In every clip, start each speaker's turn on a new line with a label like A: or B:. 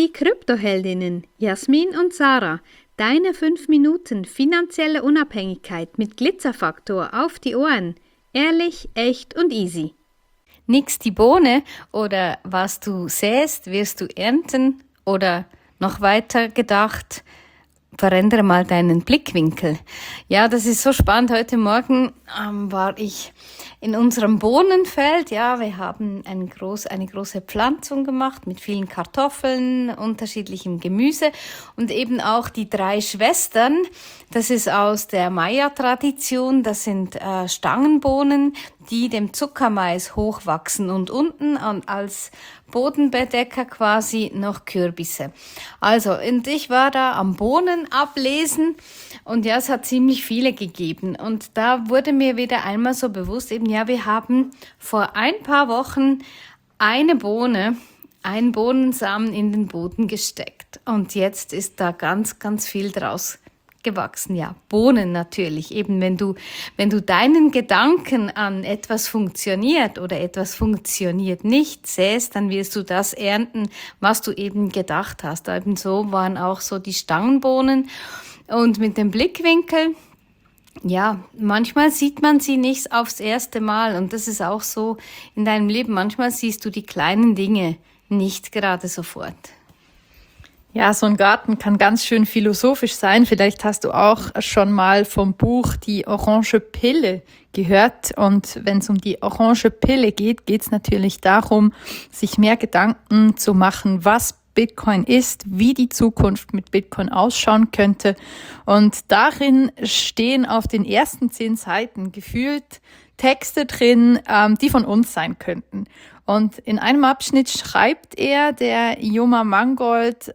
A: Die Kryptoheldinnen Jasmin und Sarah. Deine 5 Minuten finanzielle Unabhängigkeit mit Glitzerfaktor auf die Ohren. Ehrlich, echt und easy.
B: Nix die Bohne oder was du säst, wirst du ernten oder noch weiter gedacht, verändere mal deinen Blickwinkel. Ja, das ist so spannend. Heute Morgen war ich in unserem Bohnenfeld. Ja, wir haben eine große Pflanzung gemacht mit vielen Kartoffeln, unterschiedlichem Gemüse und eben auch die 3 Schwestern. Das ist aus der Maya-Tradition. Das sind Stangenbohnen, die dem Zuckermais hochwachsen und unten als Bodenbedecker quasi noch Kürbisse. Also, und ich war da am Bohnen ablesen und ja, es hat ziemlich viele gegeben. Und da wurde mir wieder einmal so bewusst, eben ja, wir haben vor ein paar Wochen einen Bohnensamen in den Boden gesteckt. Und jetzt ist da ganz, ganz viel draus gewachsen. Ja, Bohnen natürlich. Eben wenn du deinen Gedanken an etwas funktioniert oder etwas funktioniert nicht säst, dann wirst du das ernten, was du eben gedacht hast. Eben so waren auch so die Stangenbohnen. Und mit dem Blickwinkel, ja, manchmal sieht man sie nicht aufs erste Mal. Und das ist auch so in deinem Leben. Manchmal siehst du die kleinen Dinge nicht gerade sofort.
C: Ja, so ein Garten kann ganz schön philosophisch sein. Vielleicht hast du auch schon mal vom Buch Die Orange Pille gehört. Und wenn es um die Orange Pille geht, geht es natürlich darum, sich mehr Gedanken zu machen, was Bitcoin ist, wie die Zukunft mit Bitcoin ausschauen könnte. Und darin stehen auf den ersten 10 Seiten gefühlt Texte drin, die von uns sein könnten. Und in einem Abschnitt schreibt der Joma Mangold,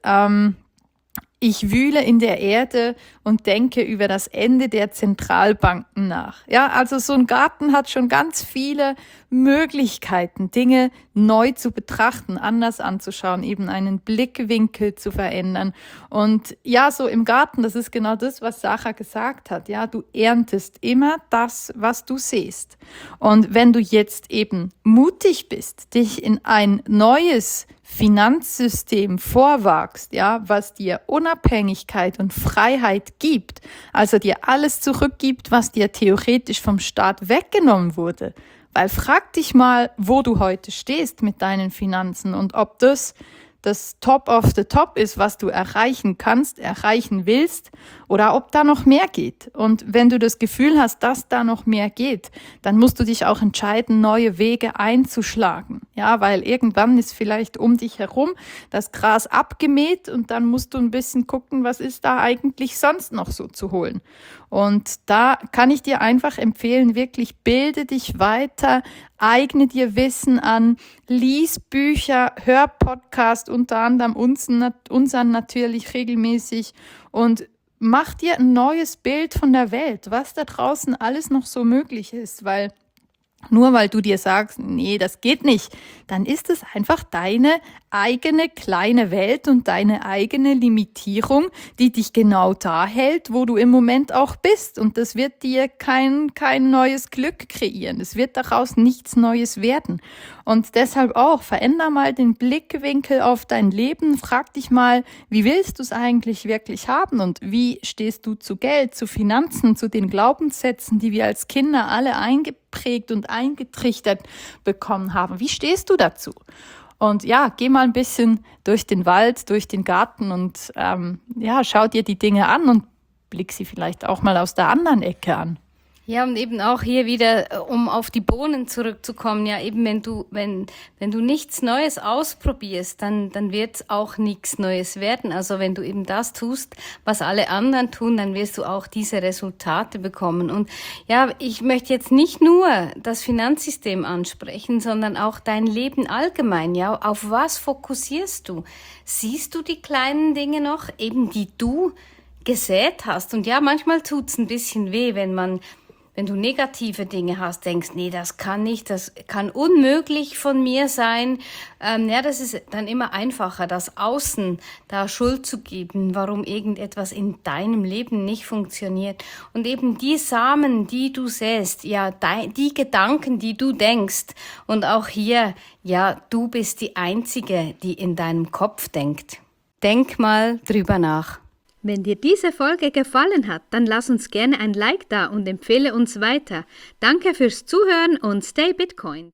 C: ich wühle in der Erde und denke über das Ende der Zentralbanken nach. Ja, also so ein Garten hat schon ganz viele Möglichkeiten, Dinge neu zu betrachten, anders anzuschauen, eben einen Blickwinkel zu verändern. Und ja, so im Garten, das ist genau das, was Sarah gesagt hat. Ja, du erntest immer das, was du säst. Und wenn du jetzt eben mutig bist, dich in ein neues Finanzsystem vorwagst, ja, was dir Unabhängigkeit und Freiheit gibt, also dir alles zurückgibt, was dir theoretisch vom Staat weggenommen wurde. Weil frag dich mal, wo du heute stehst mit deinen Finanzen und ob das Top of the Top ist, was du erreichen kannst, erreichen willst oder ob da noch mehr geht. Und wenn du das Gefühl hast, dass da noch mehr geht, dann musst du dich auch entscheiden, neue Wege einzuschlagen. Ja, weil irgendwann ist vielleicht um dich herum das Gras abgemäht und dann musst du ein bisschen gucken, was ist da eigentlich sonst noch so zu holen. Und da kann ich dir einfach empfehlen, wirklich bilde dich weiter, eigne dir Wissen an, lies Bücher, hör Podcast, unter anderem unseren natürlich regelmäßig und mach dir ein neues Bild von der Welt, was da draußen alles noch so möglich ist, weil nur weil du dir sagst, nee, das geht nicht, dann ist es einfach deine eigene kleine Welt und deine eigene Limitierung, die dich genau da hält, wo du im Moment auch bist. Und das wird dir kein neues Glück kreieren. Es wird daraus nichts Neues werden. Und deshalb auch, veränder mal den Blickwinkel auf dein Leben. Frag dich mal, wie willst du es eigentlich wirklich haben? Und wie stehst du zu Geld, zu Finanzen, zu den Glaubenssätzen, die wir als Kinder alle eingeprägt und eingetrichtert bekommen haben? Wie stehst du dazu? Und ja, geh mal ein bisschen durch den Wald, durch den Garten und schau dir die Dinge an und blick sie vielleicht auch mal aus der anderen Ecke an.
B: Ja, und eben auch hier wieder, um auf die Bohnen zurückzukommen, ja, eben wenn du nichts Neues ausprobierst, dann wird auch nichts Neues werden. Also wenn du eben das tust, was alle anderen tun, dann wirst du auch diese Resultate bekommen. Und ja, ich möchte jetzt nicht nur das Finanzsystem ansprechen, sondern auch dein Leben allgemein, ja. Auf was fokussierst du? Siehst du die kleinen Dinge noch, eben die du gesät hast? Und ja, manchmal tut's ein bisschen weh, wenn du negative Dinge hast, denkst, nee, das kann nicht, das kann unmöglich von mir sein. Das ist dann immer einfacher, das Außen da Schuld zu geben, warum irgendetwas in deinem Leben nicht funktioniert. Und eben die Samen, die du säst, ja, die Gedanken, die du denkst. Und auch hier, ja, du bist die Einzige, die in deinem Kopf denkt. Denk mal drüber nach.
A: Wenn dir diese Folge gefallen hat, dann lass uns gerne ein Like da und empfehle uns weiter. Danke fürs Zuhören und stay Bitcoin.